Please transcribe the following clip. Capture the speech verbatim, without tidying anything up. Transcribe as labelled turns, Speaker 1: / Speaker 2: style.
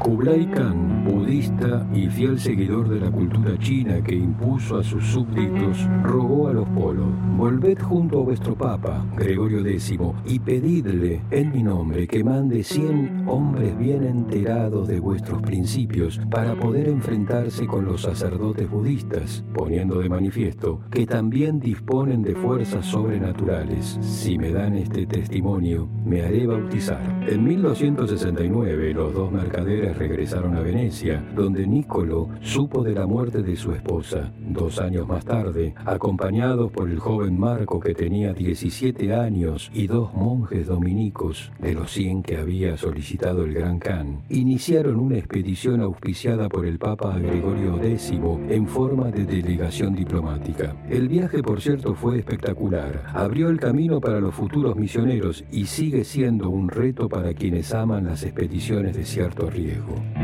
Speaker 1: Kublai Khan, budista y fiel seguidor de la cultura china que impuso a sus súbditos, rogó a los polos: volved junto a vuestro papa, Gregorio décimo, y pedidle en mi nombre que mande cien hombres bien enterados de vuestros principios para poder enfrentarse con los sacerdotes budistas, poniendo de manifiesto que también disponen de fuerzas sobrenaturales. Si me dan este testimonio, me haré bautizar. En mil doscientos sesenta y nueve, los dos mercaderes regresaron a Venecia, donde Niccolò supo de la muerte de su esposa. Dos años más tarde, acompañados por el joven Marco, que tenía diecisiete años, y dos monjes dominicos, de los cien que había solicitado el Gran Khan, iniciaron una expedición auspiciada por el Papa Gregorio décimo en forma de delegación diplomática. El viaje, por cierto, fue espectacular. Abrió el camino para los futuros misioneros y sigue siendo un reto para quienes aman las expediciones de cierto riesgo.